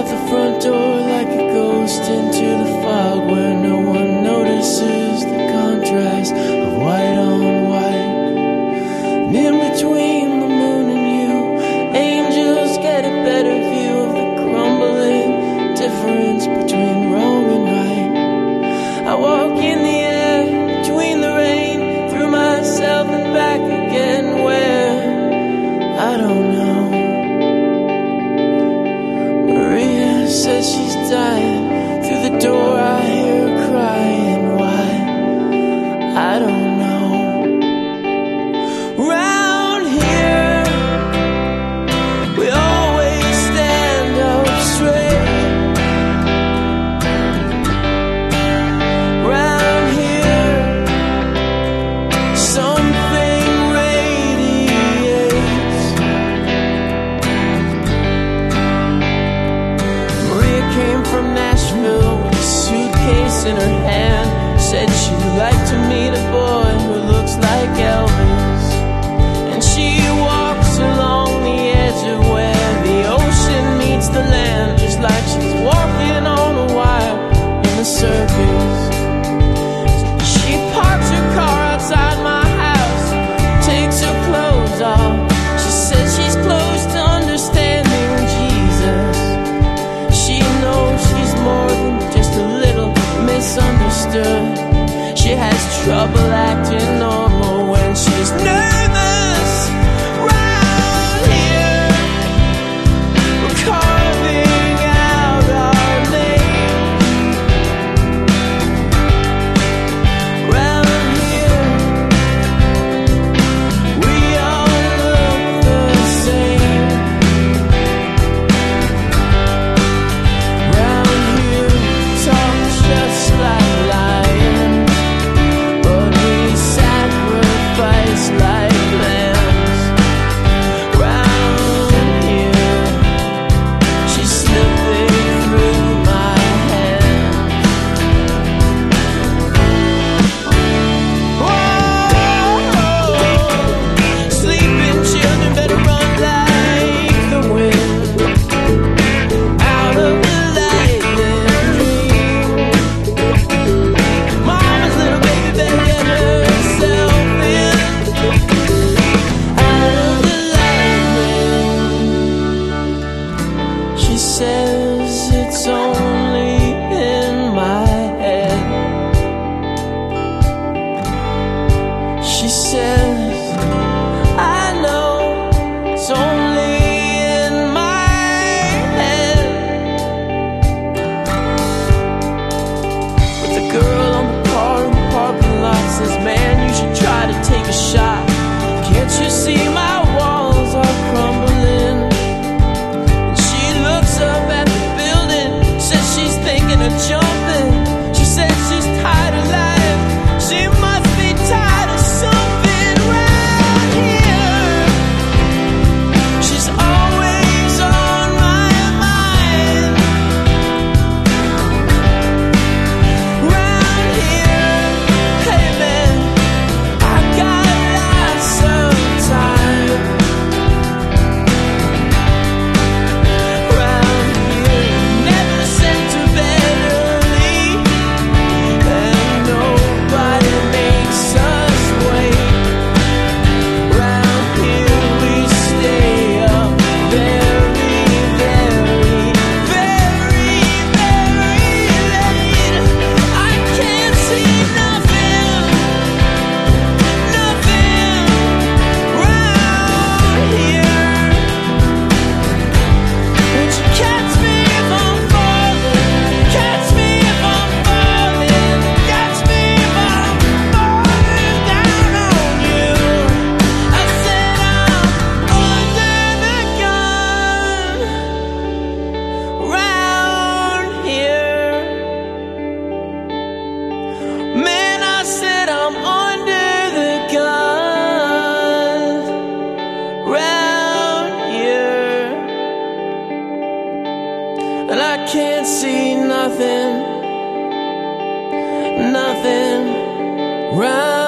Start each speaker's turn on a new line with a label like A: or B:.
A: out the front door like a ghost into the fog where no one notices the contrast of white on white. And in between the moon and you, angels get a better view of the crumbling difference between wrong and right. I walk in the air between the rain, through myself and back again, where I don't know. Maria says she's dying. Through the door I hear her crying. Why? I don't know. Round here we always stand up straight. Round here something radiates. Maria came from Nashville with a suitcase in her hand. Said she'd like to meet a boy who looks like Elvis. And she walks along the edge of where the ocean meets the land, just like she's walking on a wire in a circus. She parks her car outside my house, takes her clothes off. She says she's close to understanding Jesus. She knows she's more than just a little misunderstood. She has trouble acting normal when she's nervous. Round here we're carving out our names. Round here we all look the same. Round here talk just like lions, but we sacrifice like lambs. Round here she's slipping through my hands. Whoa, sleeping children better run like the wind out of the lightning dream. Mama's little baby better get herself in out of the lightning. She says it's only in my head. She says I know it's only in my head. But the girl on the car in the parking lot says, man, you should try to take a shot. Can't you see my walls are crumbling? And she looks up at the building, says she's thinking of jumping. She says she's tired of life. She must be tired of something. Round here she's always on my mind. Round here, hey man, I got lots of time. Round here, never sent to bed early, and nobody makes us wait. Round here we stay up very, very, very, very late. I can't see nothing, nothing round here. Won't you catch me if I'm falling? Catch me if I'm falling. Catch me if I'm falling down on you. I said I'm under the gun. Round here, man, I said I'm under the gun. Round here, and I can't see nothing, nothing round